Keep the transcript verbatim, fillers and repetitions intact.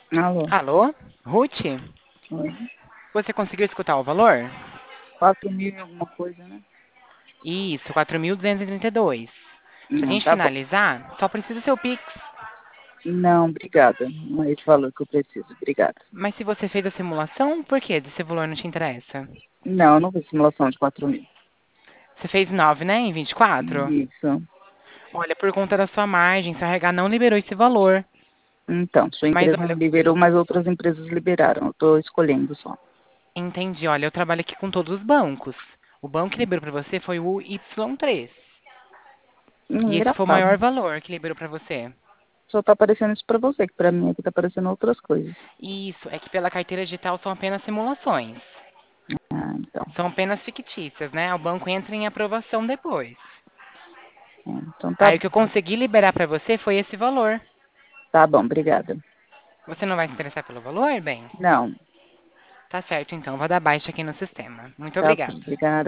Alô? Alô? Ruth? Oi. Você conseguiu escutar o valor? Quatro mil e alguma coisa, né? Isso, quatro mil duzentos e trinta e dois. Pra Não, gente tá bom. finalizar, só precisa o seu Pix. Não, obrigada. Não é esse valor que eu preciso. Obrigada. Mas se você fez a simulação, por que esse valor não te interessa? Não, eu não fiz simulação de quatro mil. Você fez nove, né? Em vinte e quatro? Isso. Olha, por conta da sua margem, seu R H não liberou esse valor. Então, sua Mas empresa não olha, liberou, mas outras empresas liberaram. Eu estou escolhendo só. entendi. Olha, eu trabalho aqui com todos os bancos. O banco que liberou pra você foi o Y três. Hum, E esse foi o engraçado. maior valor que liberou pra você. Só tá aparecendo isso pra você, que pra mim aqui tá aparecendo outras coisas. Isso, é que pela carteira digital são apenas simulações. Ah, então. São apenas fictícias, né? O banco entra em aprovação depois. É, então tá Aí o bom. que eu consegui liberar pra você foi esse valor. Tá bom, obrigada. Você não vai se interessar pelo valor, bem? Não. Tá certo, então. Vou dar baixa aqui no sistema. Muito Tá ok. obrigada. Obrigada.